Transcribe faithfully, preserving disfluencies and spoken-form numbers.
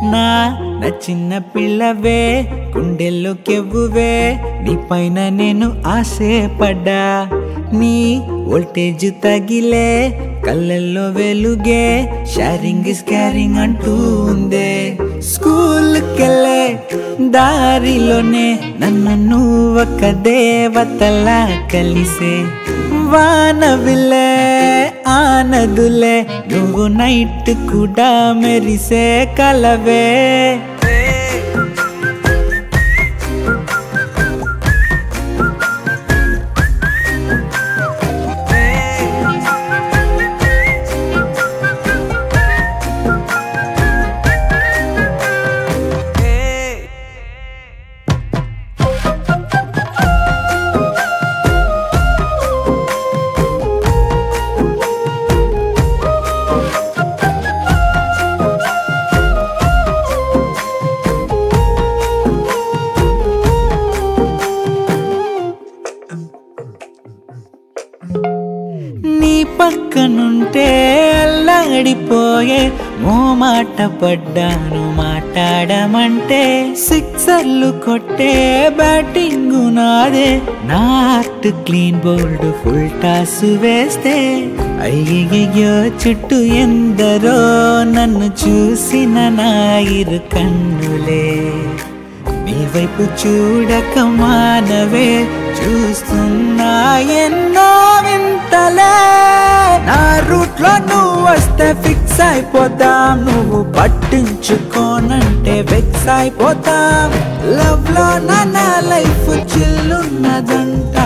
నా నా చిన్న పిల్లవే గుండెల్లో కెవ్వువే నీ పైన నేను ఆశపడ్డా నీ వోల్టేజ్ తగిలే కళ్ళల్లో వెలుగే షేరింగ్ ఇస్ క్యారింగ్ అంటూ ఉందే స్కూల్కెళ్ళే దారిలోనే నన్ను నువ్వొక దేవతలా కలిసే వానవిల్లే ఆనదులే నువ్వు నైట్ కూడా మెరిసే కలవే నీ పక్కనుంటే అల్లాడిపోయే మో మాట పడ్డాను మాట్లాడమంటే సిక్సర్లు కొట్టే బ్యాటింగ్ నాదే నా heart clean bowled full toss వేస్తే అయ్యయ్యో చుట్టూ ఎందరో నన్ను చూసిన నా ఇరు కన్నులే నీ వైపు చూడక మానవే చూస్తున్నా ఎన్నో వింతలే నా రూట్ లో నువ్వు వస్తే ఫిక్స్ అయిపోతాం నువ్వు పట్టించుకోనంటే వెక్స్ అయిపోతాం లవ్ లో నా లైఫ్ చిల్లున్నదంట